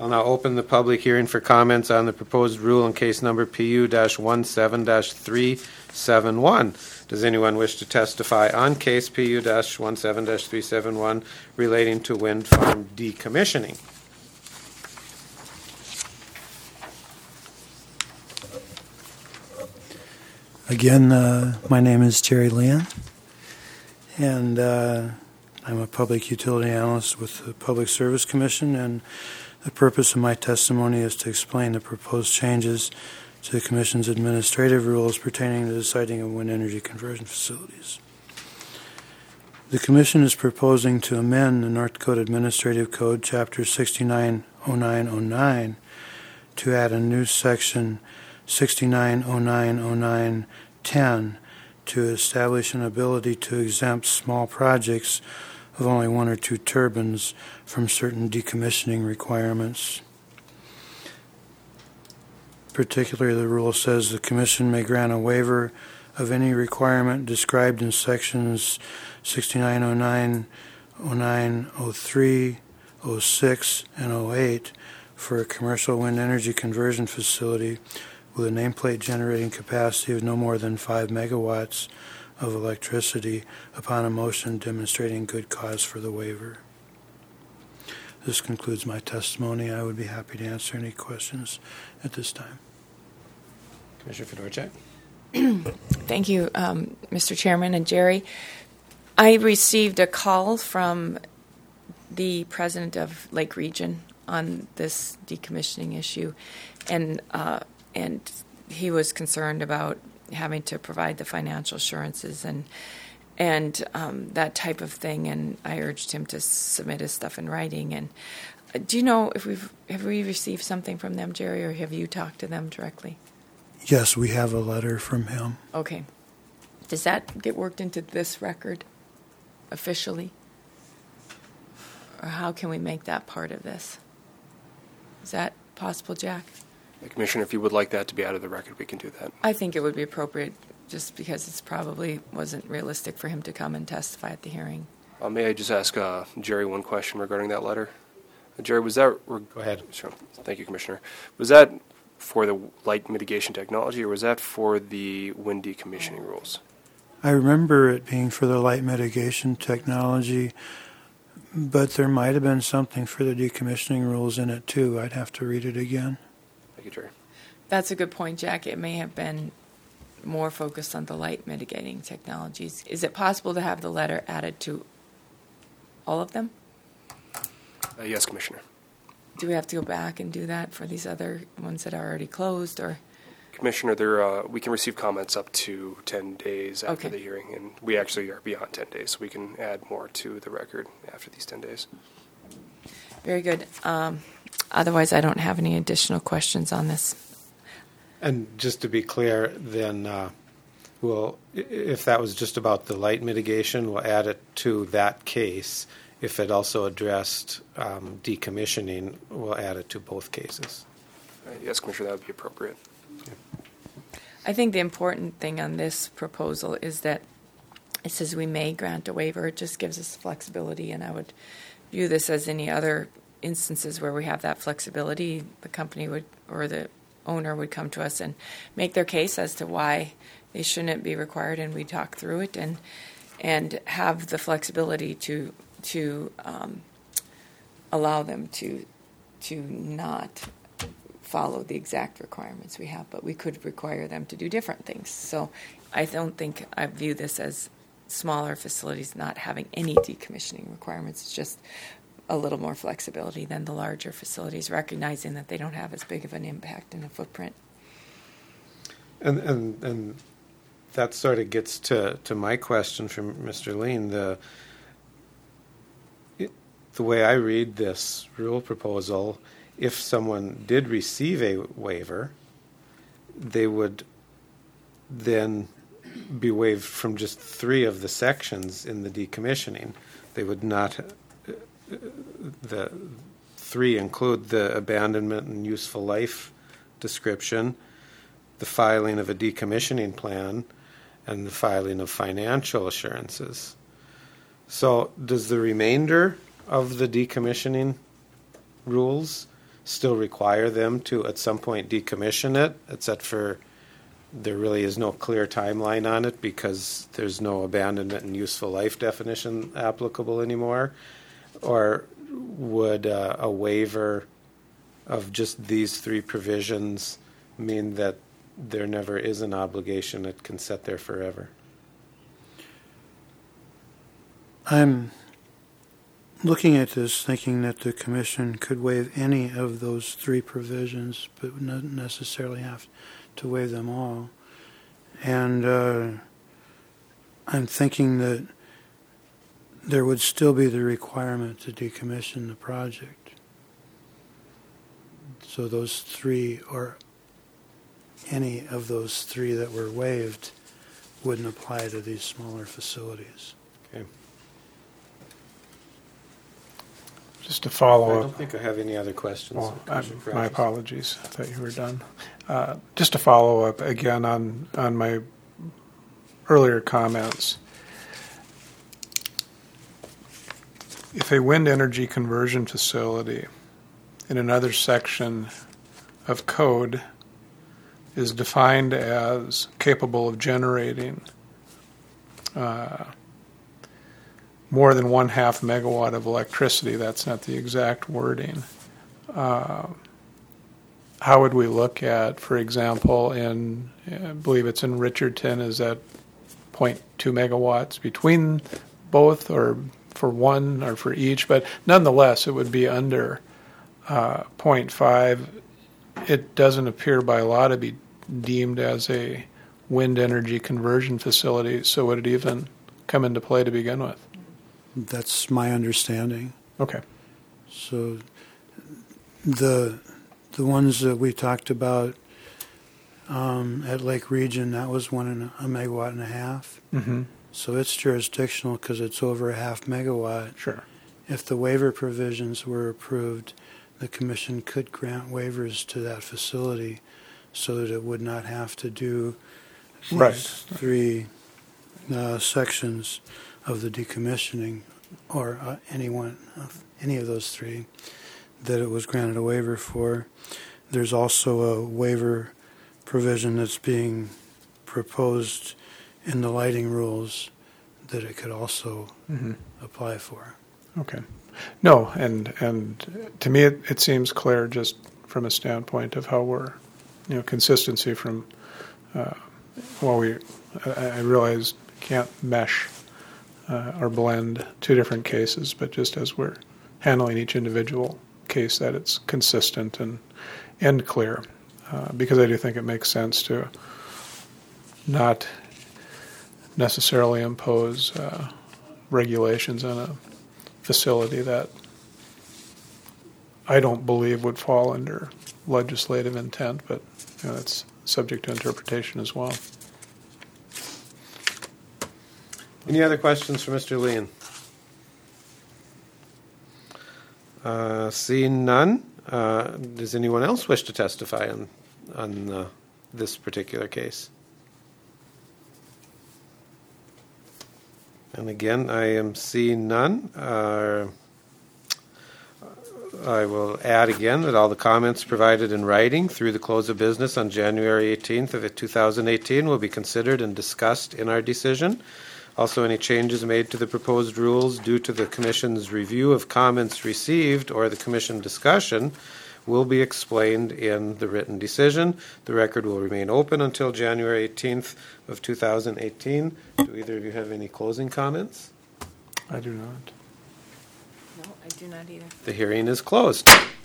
I'll now open the public hearing for comments on the proposed rule in case number PU-17-371. Does anyone wish to testify on case PU-17-371 relating to wind farm decommissioning? Again, my name is Jerry Leon, and I'm a public utility analyst with the Public Service Commission, and the purpose of my testimony is to explain the proposed changes to the Commission's administrative rules pertaining to the siting of wind energy conversion facilities. The Commission is proposing to amend the North Dakota Administrative Code, Chapter 690909, to add a new section 69090910 to establish an ability to exempt small projects of only one or two turbines from certain decommissioning requirements. Particularly, the rule says the Commission may grant a waiver of any requirement described in sections 6909, 09, 03, 06, and 08 for a commercial wind energy conversion facility with a nameplate generating capacity of no more than 5 megawatts of electricity upon a motion demonstrating good cause for the waiver. This concludes my testimony. I would be happy to answer any questions at this time. Commissioner Fedorchak. Thank you, Mr. Chairman and Jerry. I received a call from the president of Lake Region on this decommissioning issue, and he was concerned about having to provide the financial assurances and that type of thing, and I urged him to submit his stuff in writing. And do you know if have we received something from them, Jerry, or have you talked to them directly? Yes, we have a letter from him. Okay. Does that get worked into this record officially? Or how can we make that part of this? Is that possible, Jack? Commissioner, if you would like that to be out of the record, we can do that. I think it would be appropriate, just because it's probably wasn't realistic for him to come and testify at the hearing. May I just ask Jerry one question regarding that letter? Jerry, was that... Go ahead. Sure. Thank you, Commissioner. Was that for the light mitigation technology, or was that for the wind decommissioning rules? I remember it being for the light mitigation technology, but there might have been something for the decommissioning rules in it too. I'd have to read it again. Thank you, Jerry. That's a good point, Jack. It may have been more focused on the light mitigating technologies. Is it possible to have the letter added to all of them? Yes, Commissioner. Do we have to go back and do that for these other ones that are already closed, or? Commissioner, we can receive comments up to 10 days after the hearing, and we actually are beyond 10 days, so we can add more to the record after these 10 days. Very good. Otherwise, I don't have any additional questions on this. And just to be clear, then, if that was just about the light mitigation, we'll add it to that case. If it also addressed decommissioning, we'll add it to both cases. Yes, Commissioner, that would be appropriate. Okay. I think the important thing on this proposal is that it says we may grant a waiver. It just gives us flexibility, and I would view this as any other instances where we have that flexibility. The company would, or the owner would come to us and make their case as to why they shouldn't be required, and we talk through it and have the flexibility to allow them to not follow the exact requirements we have, but we could require them to do different things. So I don't think I view this as smaller facilities not having any decommissioning requirements. It's just a little more flexibility than the larger facilities, recognizing that they don't have as big of an impact and a footprint. And that sort of gets to my question from Mr. Lean. The way I read this rule proposal, if someone did receive a waiver, they would then be waived from just 3 of the sections in the decommissioning. They would not, the 3 include the abandonment and useful life description, the filing of a decommissioning plan, and the filing of financial assurances. So does the remainder of the decommissioning rules still require them to at some point decommission it, except for there really is no clear timeline on it because there's no abandonment and useful life definition applicable anymore? Or would a waiver of just these three provisions mean that there never is an obligation that can sit there forever? I'm looking at this thinking that the Commission could waive any of those three provisions, but not necessarily have to waive them all. And I'm thinking that there would still be the requirement to decommission the project. So those three, or any of those three that were waived, wouldn't apply to these smaller facilities. Okay. Just to follow I up. don't think I have any other questions. Well, Commissioner my Precious. apologies. I thought you were done. Just to follow up again on my earlier comments. If a wind energy conversion facility in another section of code is defined as capable of generating more than 1/2 megawatt of electricity, that's not the exact wording, how would we look at, for example, I believe it's in Richardson, is that 0.2 megawatts between both, or for one, or for each? But nonetheless, it would be under 0.5. It doesn't appear by law to be deemed as a wind energy conversion facility, so would it even come into play to begin with? That's my understanding. Okay. So the ones that we talked about at Lake Region, that was 1.5 megawatts. Mm-hmm. So it's jurisdictional because it's over 0.5 megawatt. Sure. If the waiver provisions were approved, the Commission could grant waivers to that facility so that it would not have to do these Right. three sections of the decommissioning, or any of those three that it was granted a waiver for. There's also a waiver provision that's being proposed in the lighting rules that it could also apply for. Okay. No, and to me it seems clear just from a standpoint of how we're, consistency from, I realize can't mesh or blend two different cases, but just as we're handling each individual case, that it's consistent and clear, because I do think it makes sense to not necessarily impose regulations on a facility that I don't believe would fall under legislative intent, but that's subject to interpretation as well. Any other questions for Mr. Lean? Seeing none, does anyone else wish to testify on this particular case? And again, I am seeing none. I will add again that all the comments provided in writing through the close of business on January 18th of 2018 will be considered and discussed in our decision. Also, any changes made to the proposed rules due to the Commission's review of comments received or the Commission discussion will be explained in the written decision. The record will remain open until January 18th of 2018. Do either of you have any closing comments? I do not. No, I do not either. The hearing is closed.